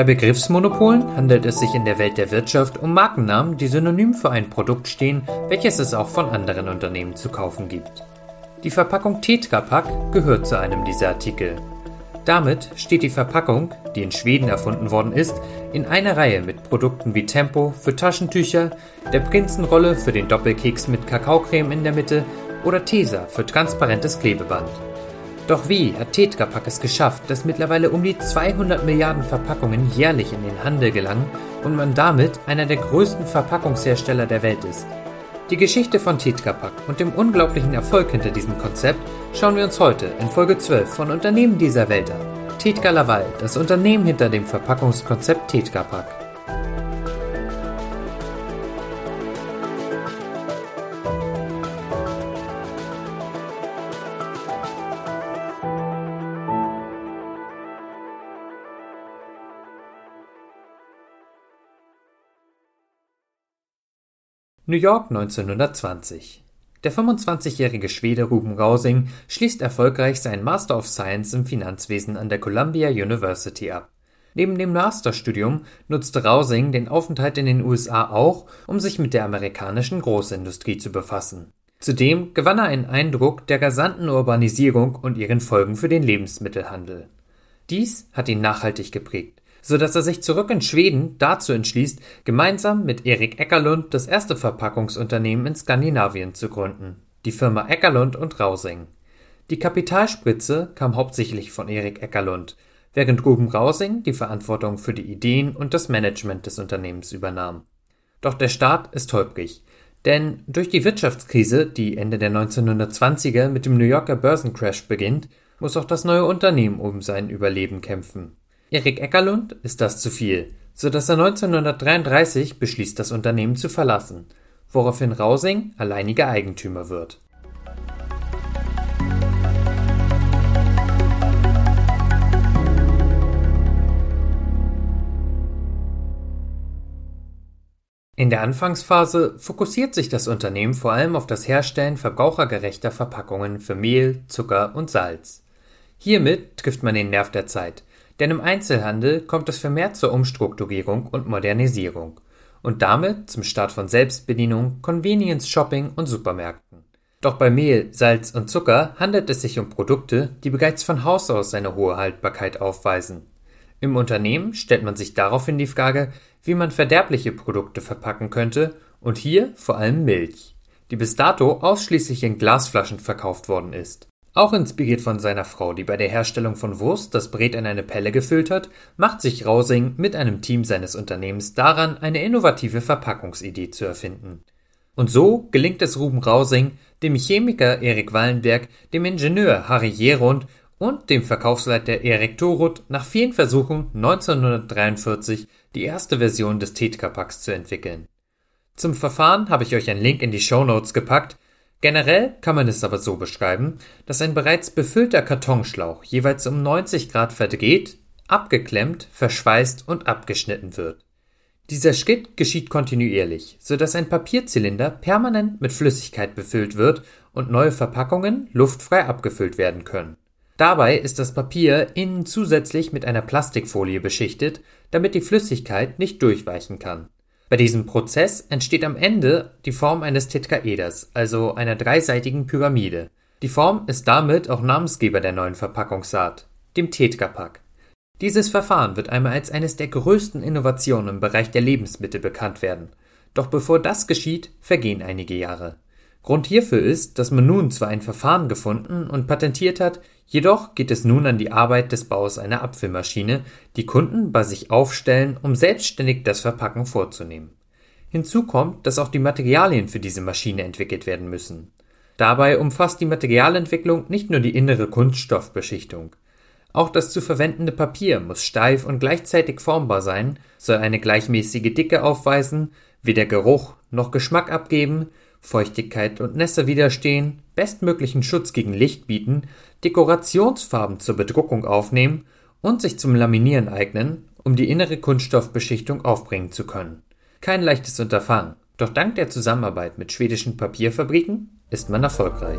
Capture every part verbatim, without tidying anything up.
Bei Begriffsmonopolen handelt es sich in der Welt der Wirtschaft um Markennamen, die synonym für ein Produkt stehen, welches es auch von anderen Unternehmen zu kaufen gibt. Die Verpackung Tetra Pak gehört zu einem dieser Artikel. Damit steht die Verpackung, die in Schweden erfunden worden ist, in einer Reihe mit Produkten wie Tempo für Taschentücher, der Prinzenrolle für den Doppelkeks mit Kakaocreme in der Mitte oder Tesa für transparentes Klebeband. Doch wie hat Tetra Pak es geschafft, dass mittlerweile um die zweihundert Milliarden Verpackungen jährlich in den Handel gelangen und man damit einer der größten Verpackungshersteller der Welt ist? Die Geschichte von Tetra Pak und dem unglaublichen Erfolg hinter diesem Konzept schauen wir uns heute in Folge zwölf von Unternehmen dieser Welt an. Tetra Laval, das Unternehmen hinter dem Verpackungskonzept Tetra Pak. New York neunzehnhundertzwanzig. Der fünfundzwanzigjährige Schwede Ruben Rausing schließt erfolgreich seinen Master of Science im Finanzwesen an der Columbia University ab. Neben dem Masterstudium nutzte Rausing den Aufenthalt in den U S A auch, um sich mit der amerikanischen Großindustrie zu befassen. Zudem gewann er einen Eindruck der rasanten Urbanisierung und ihren Folgen für den Lebensmittelhandel. Dies hat ihn nachhaltig geprägt, so dass er sich zurück in Schweden dazu entschließt, gemeinsam mit Erik Eckerlund das erste Verpackungsunternehmen in Skandinavien zu gründen, die Firma Eckerlund und Rausing. Die Kapitalspritze kam hauptsächlich von Erik Eckerlund, während Ruben Rausing die Verantwortung für die Ideen und das Management des Unternehmens übernahm. Doch der Start ist holprig, denn durch die Wirtschaftskrise, die Ende der neunzehnhundertzwanziger mit dem New Yorker Börsencrash beginnt, muss auch das neue Unternehmen um sein Überleben kämpfen. Erik Eckerlund ist das zu viel, so dass er neunzehnhundertdreiunddreißig beschließt, das Unternehmen zu verlassen, woraufhin Rausing alleiniger Eigentümer wird. In der Anfangsphase fokussiert sich das Unternehmen vor allem auf das Herstellen verbrauchergerechter Verpackungen für Mehl, Zucker und Salz. Hiermit trifft man den Nerv der Zeit. Denn im Einzelhandel kommt es vermehrt zur Umstrukturierung und Modernisierung und damit zum Start von Selbstbedienung, Convenience Shopping und Supermärkten. Doch bei Mehl, Salz und Zucker handelt es sich um Produkte, die bereits von Haus aus eine hohe Haltbarkeit aufweisen. Im Unternehmen stellt man sich daraufhin die Frage, wie man verderbliche Produkte verpacken könnte und hier vor allem Milch, die bis dato ausschließlich in Glasflaschen verkauft worden ist. Auch inspiriert von seiner Frau, die bei der Herstellung von Wurst das Brät in eine Pelle gefüllt hat, macht sich Rausing mit einem Team seines Unternehmens daran, eine innovative Verpackungsidee zu erfinden. Und so gelingt es Ruben Rausing, dem Chemiker Erik Wallenberg, dem Ingenieur Harry Jerund und dem Verkaufsleiter Erik Toruth nach vielen Versuchen neunzehnhundertdreiundvierzig die erste Version des Tetra Paks zu entwickeln. Zum Verfahren habe ich euch einen Link in die Shownotes gepackt. Generell kann man es aber so beschreiben, dass ein bereits befüllter Kartonschlauch jeweils um neunzig Grad verdreht, abgeklemmt, verschweißt und abgeschnitten wird. Dieser Schritt geschieht kontinuierlich, sodass ein Papierzylinder permanent mit Flüssigkeit befüllt wird und neue Verpackungen luftfrei abgefüllt werden können. Dabei ist das Papier innen zusätzlich mit einer Plastikfolie beschichtet, damit die Flüssigkeit nicht durchweichen kann. Bei diesem Prozess entsteht am Ende die Form eines Tetraeders, also einer dreiseitigen Pyramide. Die Form ist damit auch Namensgeber der neuen Verpackungsart, dem Tetra Pak. Dieses Verfahren wird einmal als eines der größten Innovationen im Bereich der Lebensmittel bekannt werden. Doch bevor das geschieht, vergehen einige Jahre. Grund hierfür ist, dass man nun zwar ein Verfahren gefunden und patentiert hat, jedoch geht es nun an die Arbeit des Baus einer Abfüllmaschine, die Kunden bei sich aufstellen, um selbstständig das Verpacken vorzunehmen. Hinzu kommt, dass auch die Materialien für diese Maschine entwickelt werden müssen. Dabei umfasst die Materialentwicklung nicht nur die innere Kunststoffbeschichtung. Auch das zu verwendende Papier muss steif und gleichzeitig formbar sein, soll eine gleichmäßige Dicke aufweisen, weder Geruch noch Geschmack abgeben, Feuchtigkeit und Nässe widerstehen, bestmöglichen Schutz gegen Licht bieten, Dekorationsfarben zur Bedruckung aufnehmen und sich zum Laminieren eignen, um die innere Kunststoffbeschichtung aufbringen zu können. Kein leichtes Unterfangen, doch dank der Zusammenarbeit mit schwedischen Papierfabriken ist man erfolgreich.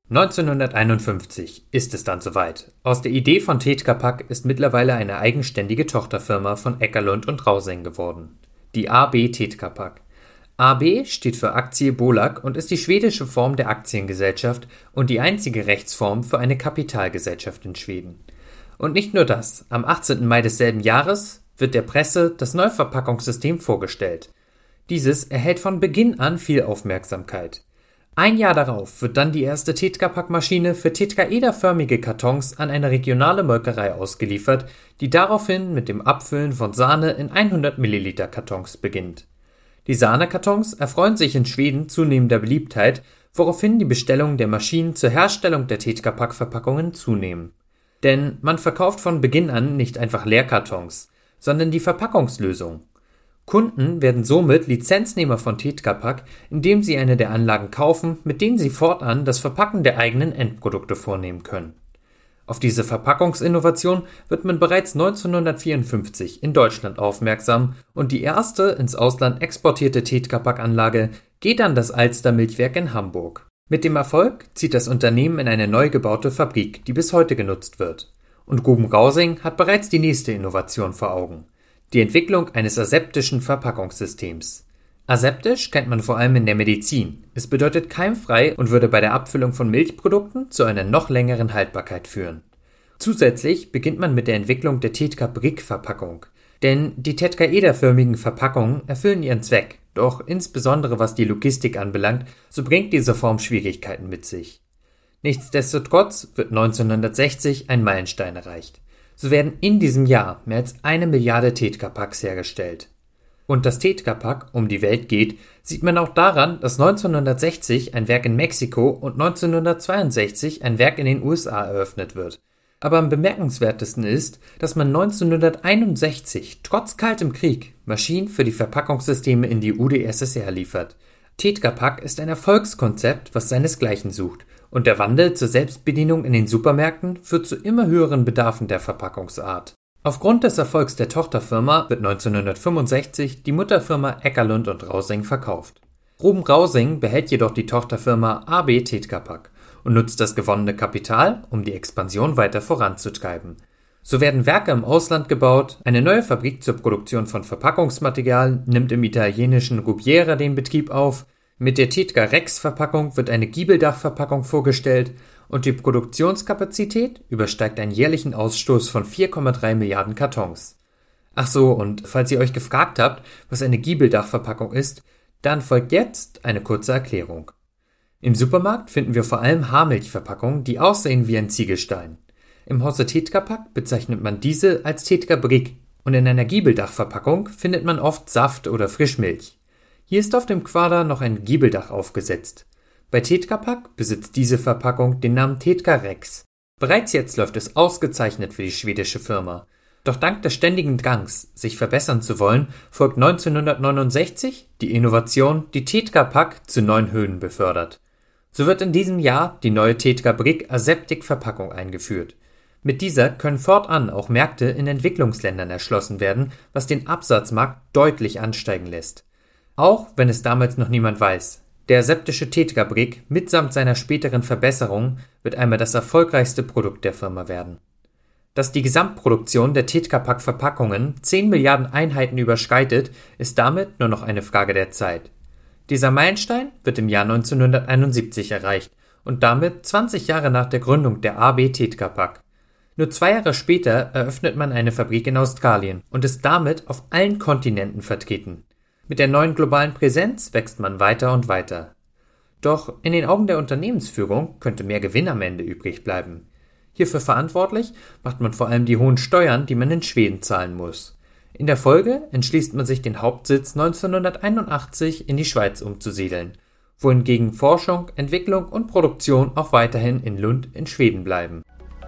neunzehnhunderteinundfünfzig ist es dann soweit. Aus der Idee von Tetra Pak ist mittlerweile eine eigenständige Tochterfirma von Eckerlund und Rausing geworden. Die A B Tetra Pak. A B steht für Aktie Bolag und ist die schwedische Form der Aktiengesellschaft und die einzige Rechtsform für eine Kapitalgesellschaft in Schweden. Und nicht nur das, am achtzehnten Mai desselben Jahres wird der Presse das neue Verpackungssystem vorgestellt. Dieses erhält von Beginn an viel Aufmerksamkeit. Ein Jahr darauf wird dann die erste Tetra Pak-Maschine für tetraederförmige Kartons an eine regionale Molkerei ausgeliefert, die daraufhin mit dem Abfüllen von Sahne in hundert Milliliter Kartons beginnt. Die Sahnekartons erfreuen sich in Schweden zunehmender Beliebtheit, woraufhin die Bestellungen der Maschinen zur Herstellung der Tetra Pak-Verpackungen zunehmen. Denn man verkauft von Beginn an nicht einfach Leerkartons, sondern die Verpackungslösung. Kunden werden somit Lizenznehmer von Tetra Pak, indem sie eine der Anlagen kaufen, mit denen sie fortan das Verpacken der eigenen Endprodukte vornehmen können. Auf diese Verpackungsinnovation wird man bereits neunzehnhundertvierundfünfzig in Deutschland aufmerksam und die erste ins Ausland exportierte Tetra Pak-Anlage geht an das Alster-Milchwerk in Hamburg. Mit dem Erfolg zieht das Unternehmen in eine neu gebaute Fabrik, die bis heute genutzt wird. Und Gruben-Rausing hat bereits die nächste Innovation vor Augen: die Entwicklung eines aseptischen Verpackungssystems. Aseptisch kennt man vor allem in der Medizin. Es bedeutet keimfrei und würde bei der Abfüllung von Milchprodukten zu einer noch längeren Haltbarkeit führen. Zusätzlich beginnt man mit der Entwicklung der Tetra-Brick-Verpackung. Denn die tetraederförmigen Verpackungen erfüllen ihren Zweck, doch insbesondere was die Logistik anbelangt, so bringt diese Form Schwierigkeiten mit sich. Nichtsdestotrotz wird neunzehnhundertsechzig ein Meilenstein erreicht. So werden in diesem Jahr mehr als eine Milliarde Tetra Paks hergestellt. Und dass Tetra Pak um die Welt geht, sieht man auch daran, dass neunzehnhundertsechzig ein Werk in Mexiko und neunzehnhundertzweiundsechzig ein Werk in den U S A eröffnet wird. Aber am bemerkenswertesten ist, dass man neunzehnhunderteinundsechzig trotz kaltem Krieg Maschinen für die Verpackungssysteme in die U d S S R liefert. Tetra Pak ist ein Erfolgskonzept, was seinesgleichen sucht, und der Wandel zur Selbstbedienung in den Supermärkten führt zu immer höheren Bedarfen der Verpackungsart. Aufgrund des Erfolgs der Tochterfirma wird neunzehnhundertfünfundsechzig die Mutterfirma Eckerlund und Rausing verkauft. Gruben-Rausing behält jedoch die Tochterfirma A B Tetra Pak und nutzt das gewonnene Kapital, um die Expansion weiter voranzutreiben. So werden Werke im Ausland gebaut, eine neue Fabrik zur Produktion von Verpackungsmaterial nimmt im italienischen Rubiera den Betrieb auf, mit der Tetra Rex-Verpackung wird eine Giebeldachverpackung vorgestellt und die Produktionskapazität übersteigt einen jährlichen Ausstoß von vier Komma drei Milliarden Kartons. Ach so, und falls ihr euch gefragt habt, was eine Giebeldachverpackung ist, dann folgt jetzt eine kurze Erklärung. Im Supermarkt finden wir vor allem Haarmilchverpackungen, die aussehen wie ein Ziegelstein. Im Hause Tetra Pak bezeichnet man diese als Tetra Brick und in einer Giebeldachverpackung findet man oft Saft oder Frischmilch. Hier ist auf dem Quader noch ein Giebeldach aufgesetzt. Bei Tetra Pak besitzt diese Verpackung den Namen Tetra Rex. Bereits jetzt läuft es ausgezeichnet für die schwedische Firma. Doch dank des ständigen Drangs, sich verbessern zu wollen, folgt neunzehnhundertneunundsechzig die Innovation, die Tetra Pak zu neuen Höhen befördert. So wird in diesem Jahr die neue Tetra Brick Aseptic Verpackung eingeführt. Mit dieser können fortan auch Märkte in Entwicklungsländern erschlossen werden, was den Absatzmarkt deutlich ansteigen lässt. Auch wenn es damals noch niemand weiß. Der aseptische Tetra Brick mitsamt seiner späteren Verbesserung wird einmal das erfolgreichste Produkt der Firma werden. Dass die Gesamtproduktion der Tetra Pak Verpackungen zehn Milliarden Einheiten überschreitet, ist damit nur noch eine Frage der Zeit. Dieser Meilenstein wird im Jahr neunzehnhunderteinundsiebzig erreicht und damit zwanzig Jahre nach der Gründung der A B Tetra Pak. Nur zwei Jahre später eröffnet man eine Fabrik in Australien und ist damit auf allen Kontinenten vertreten. Mit der neuen globalen Präsenz wächst man weiter und weiter. Doch in den Augen der Unternehmensführung könnte mehr Gewinn am Ende übrig bleiben. Hierfür verantwortlich macht man vor allem die hohen Steuern, die man in Schweden zahlen muss. In der Folge entschließt man sich, den Hauptsitz neunzehnhunderteinundachtzig in die Schweiz umzusiedeln, wohingegen Forschung, Entwicklung und Produktion auch weiterhin in Lund in Schweden bleiben.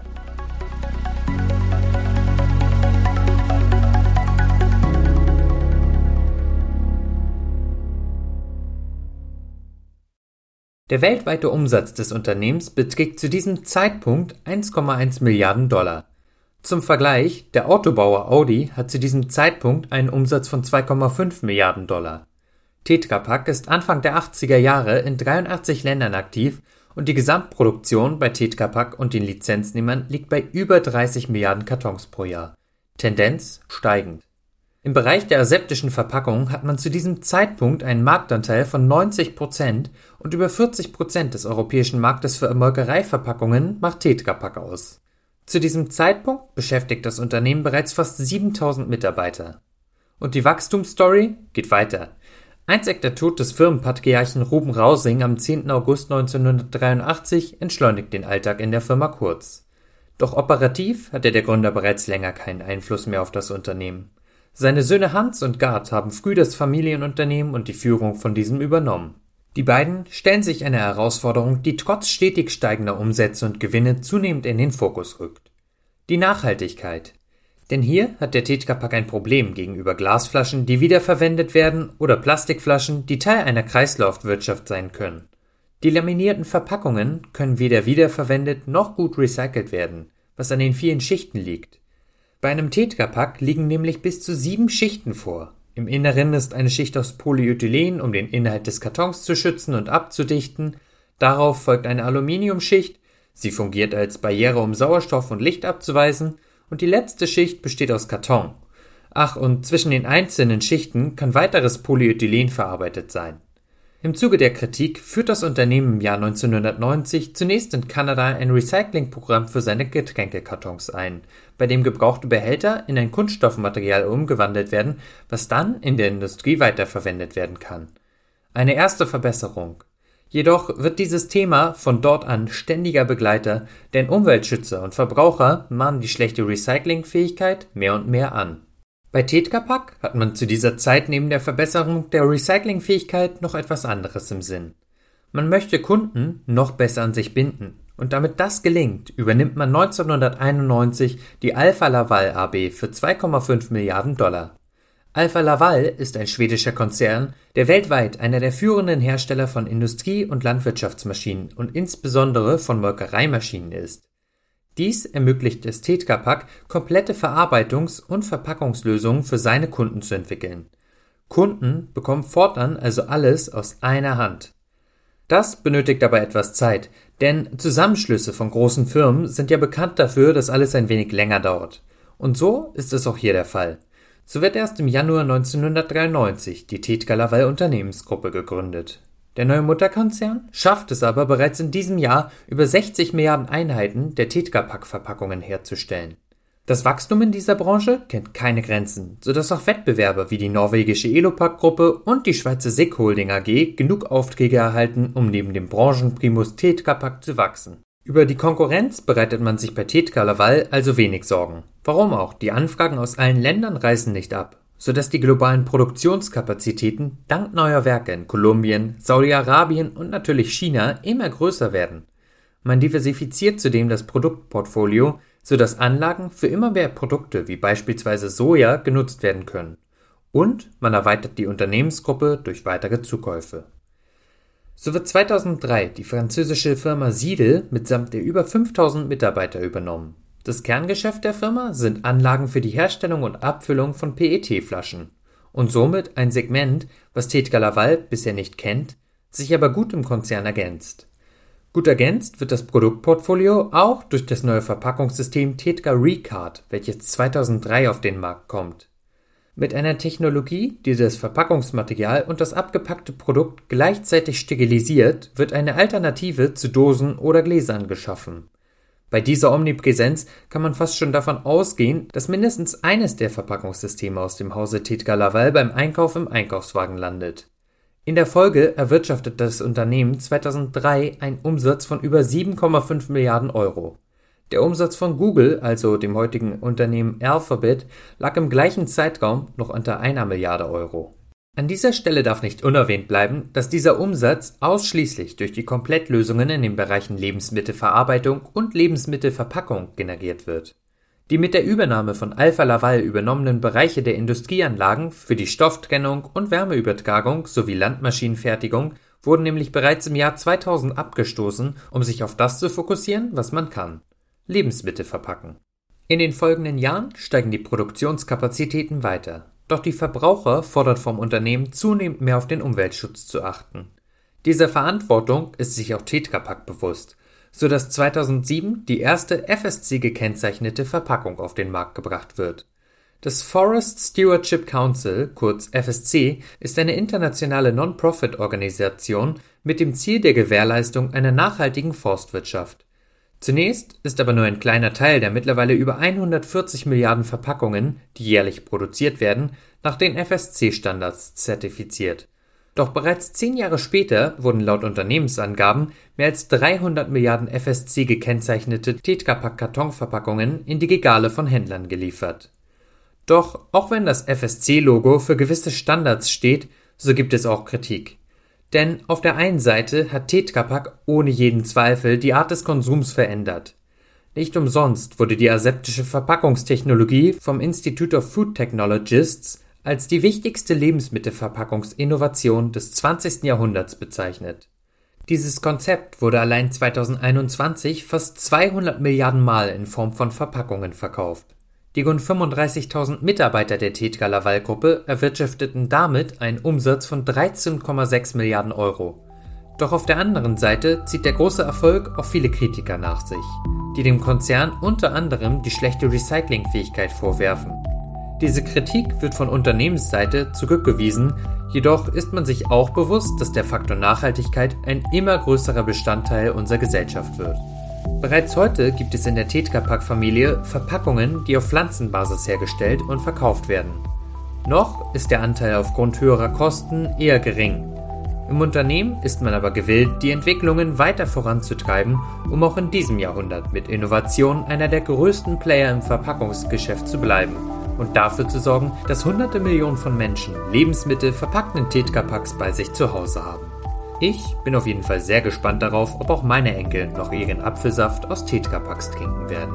Der weltweite Umsatz des Unternehmens beträgt zu diesem Zeitpunkt eins Komma eins Milliarden Dollar. Zum Vergleich, der Autobauer Audi hat zu diesem Zeitpunkt einen Umsatz von zwei Komma fünf Milliarden Dollar. Tetra Pak ist Anfang der achtziger Jahre in dreiundachtzig Ländern aktiv und die Gesamtproduktion bei Tetra Pak und den Lizenznehmern liegt bei über dreißig Milliarden Kartons pro Jahr. Tendenz steigend. Im Bereich der aseptischen Verpackung hat man zu diesem Zeitpunkt einen Marktanteil von neunzig Prozent und über vierzig Prozent des europäischen Marktes für Molkereiverpackungen macht Tetra Pak aus. Zu diesem Zeitpunkt beschäftigt das Unternehmen bereits fast siebentausend Mitarbeiter. Und die Wachstumsstory geht weiter. Einzig der Tod des Firmenpatriarchen Ruben Rausing am zehnten August neunzehnhundertdreiundachtzig entschleunigt den Alltag in der Firma Kurz. Doch operativ hatte der Gründer bereits länger keinen Einfluss mehr auf das Unternehmen. Seine Söhne Hans und Gerd haben früh das Familienunternehmen und die Führung von diesem übernommen. Die beiden stellen sich einer Herausforderung, die trotz stetig steigender Umsätze und Gewinne zunehmend in den Fokus rückt. Die Nachhaltigkeit. Denn hier hat der Tetra Pak ein Problem gegenüber Glasflaschen, die wiederverwendet werden, oder Plastikflaschen, die Teil einer Kreislaufwirtschaft sein können. Die laminierten Verpackungen können weder wiederverwendet noch gut recycelt werden, was an den vielen Schichten liegt. Bei einem Tetra Pak liegen nämlich bis zu sieben Schichten vor. Im Inneren ist eine Schicht aus Polyethylen, um den Inhalt des Kartons zu schützen und abzudichten. Darauf folgt eine Aluminiumschicht. Sie fungiert als Barriere, um Sauerstoff und Licht abzuweisen. Und die letzte Schicht besteht aus Karton. Ach, und zwischen den einzelnen Schichten kann weiteres Polyethylen verarbeitet sein. Im Zuge der Kritik führt das Unternehmen im Jahr neunzehnhundertneunzig zunächst in Kanada ein Recyclingprogramm für seine Getränkekartons ein, bei dem gebrauchte Behälter in ein Kunststoffmaterial umgewandelt werden, was dann in der Industrie weiterverwendet werden kann. Eine erste Verbesserung. Jedoch wird dieses Thema von dort an ständiger Begleiter, denn Umweltschützer und Verbraucher mahnen die schlechte Recyclingfähigkeit mehr und mehr an. Bei Tetra Pak hat man zu dieser Zeit neben der Verbesserung der Recyclingfähigkeit noch etwas anderes im Sinn. Man möchte Kunden noch besser an sich binden, und damit das gelingt, übernimmt man neunzehnhunderteinundneunzig die Alfa Laval A G für zwei Komma fünf Milliarden Dollar. Alfa Laval ist ein schwedischer Konzern, der weltweit einer der führenden Hersteller von Industrie- und Landwirtschaftsmaschinen und insbesondere von Molkereimaschinen ist. Dies ermöglicht es Tetra Pak, komplette Verarbeitungs- und Verpackungslösungen für seine Kunden zu entwickeln. Kunden bekommen fortan also alles aus einer Hand. Das benötigt aber etwas Zeit, denn Zusammenschlüsse von großen Firmen sind ja bekannt dafür, dass alles ein wenig länger dauert. Und so ist es auch hier der Fall. So wird erst im Januar neunzehnhundertdreiundneunzig die Tetra Laval Unternehmensgruppe gegründet. Der neue Mutterkonzern schafft es aber bereits in diesem Jahr, über sechzig Milliarden Einheiten der Tetra Pak Verpackungen herzustellen. Das Wachstum in dieser Branche kennt keine Grenzen, sodass auch Wettbewerber wie die norwegische Elopak-Gruppe und die Schweizer Sick Holding A G genug Aufträge erhalten, um neben dem Branchenprimus Tetra Pak zu wachsen. Über die Konkurrenz bereitet man sich bei Tetra Laval also wenig Sorgen. Warum auch? Die Anfragen aus allen Ländern reißen nicht ab, sodass die globalen Produktionskapazitäten dank neuer Werke in Kolumbien, Saudi-Arabien und natürlich China immer größer werden. Man diversifiziert zudem das Produktportfolio, sodass Anlagen für immer mehr Produkte wie beispielsweise Soja genutzt werden können. Und man erweitert die Unternehmensgruppe durch weitere Zukäufe. So wird zweitausenddrei die französische Firma Siedel mitsamt der über fünftausend Mitarbeiter übernommen. Das Kerngeschäft der Firma sind Anlagen für die Herstellung und Abfüllung von P E T-Flaschen und somit ein Segment, was Tetra Laval bisher nicht kennt, sich aber gut im Konzern ergänzt. Gut ergänzt wird das Produktportfolio auch durch das neue Verpackungssystem Tetra Recart, welches zweitausenddrei auf den Markt kommt. Mit einer Technologie, die das Verpackungsmaterial und das abgepackte Produkt gleichzeitig sterilisiert, wird eine Alternative zu Dosen oder Gläsern geschaffen. Bei dieser Omnipräsenz kann man fast schon davon ausgehen, dass mindestens eines der Verpackungssysteme aus dem Hause Tetra Laval beim Einkauf im Einkaufswagen landet. In der Folge erwirtschaftet das Unternehmen zweitausenddrei einen Umsatz von über sieben Komma fünf Milliarden Euro. Der Umsatz von Google, also dem heutigen Unternehmen Alphabet, lag im gleichen Zeitraum noch unter einer Milliarde Euro. An dieser Stelle darf nicht unerwähnt bleiben, dass dieser Umsatz ausschließlich durch die Komplettlösungen in den Bereichen Lebensmittelverarbeitung und Lebensmittelverpackung generiert wird. Die mit der Übernahme von Alfa Laval übernommenen Bereiche der Industrieanlagen für die Stofftrennung und Wärmeübertragung sowie Landmaschinenfertigung wurden nämlich bereits im Jahr zweitausend abgestoßen, um sich auf das zu fokussieren, was man kann: Lebensmittel verpacken. In den folgenden Jahren steigen die Produktionskapazitäten weiter. Doch die Verbraucher fordert vom Unternehmen zunehmend mehr auf den Umweltschutz zu achten. Dieser Verantwortung ist sich auch Tetra Pak bewusst, so dass zweitausendsieben die erste F S C-gekennzeichnete Verpackung auf den Markt gebracht wird. Das Forest Stewardship Council, kurz F S C, ist eine internationale Non-Profit-Organisation mit dem Ziel der Gewährleistung einer nachhaltigen Forstwirtschaft. Zunächst ist aber nur ein kleiner Teil der mittlerweile über hundertvierzig Milliarden Verpackungen, die jährlich produziert werden, nach den F S C-Standards zertifiziert. Doch bereits zehn Jahre später wurden laut Unternehmensangaben mehr als dreihundert Milliarden F S C gekennzeichnete Tetra Pak Kartonverpackungen in die Regale von Händlern geliefert. Doch auch wenn das F S C-Logo für gewisse Standards steht, so gibt es auch Kritik. Denn auf der einen Seite hat Tetra Pak ohne jeden Zweifel die Art des Konsums verändert. Nicht umsonst wurde die aseptische Verpackungstechnologie vom Institute of Food Technologists als die wichtigste Lebensmittelverpackungsinnovation des zwanzigsten Jahrhunderts bezeichnet. Dieses Konzept wurde allein zweitausendeinundzwanzig fast zweihundert Milliarden Mal in Form von Verpackungen verkauft. Die rund fünfunddreißigtausend Mitarbeiter der Tetra Laval-Gruppe erwirtschafteten damit einen Umsatz von dreizehn Komma sechs Milliarden Euro. Doch auf der anderen Seite zieht der große Erfolg auch viele Kritiker nach sich, die dem Konzern unter anderem die schlechte Recyclingfähigkeit vorwerfen. Diese Kritik wird von Unternehmensseite zurückgewiesen, jedoch ist man sich auch bewusst, dass der Faktor Nachhaltigkeit ein immer größerer Bestandteil unserer Gesellschaft wird. Bereits heute gibt es in der Tetra Pak-Familie Verpackungen, die auf Pflanzenbasis hergestellt und verkauft werden. Noch ist der Anteil aufgrund höherer Kosten eher gering. Im Unternehmen ist man aber gewillt, die Entwicklungen weiter voranzutreiben, um auch in diesem Jahrhundert mit Innovation einer der größten Player im Verpackungsgeschäft zu bleiben und dafür zu sorgen, dass hunderte Millionen von Menschen Lebensmittel verpackt in Tetra Paks bei sich zu Hause haben. Ich bin auf jeden Fall sehr gespannt darauf, ob auch meine Enkel noch ihren Apfelsaft aus Tetra Paks trinken werden.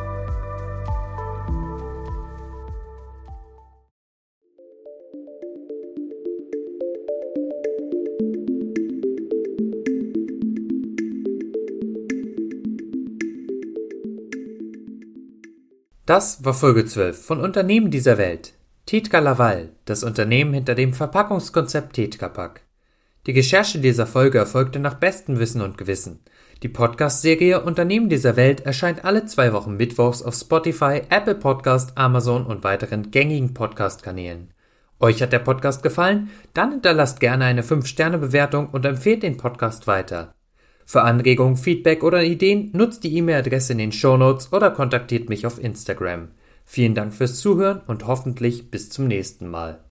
Das war Folge zwölf von Unternehmen dieser Welt. Tetra Laval, das Unternehmen hinter dem Verpackungskonzept Tetra Pak. Die Recherche dieser Folge erfolgte nach bestem Wissen und Gewissen. Die Podcast-Serie Unternehmen dieser Welt erscheint alle zwei Wochen mittwochs auf Spotify, Apple Podcast, Amazon und weiteren gängigen Podcast-Kanälen. Euch hat der Podcast gefallen? Dann hinterlasst gerne eine fünf Sterne Bewertung und empfehlt den Podcast weiter. Für Anregungen, Feedback oder Ideen nutzt die E-Mail-Adresse in den Shownotes oder kontaktiert mich auf Instagram. Vielen Dank fürs Zuhören und hoffentlich bis zum nächsten Mal.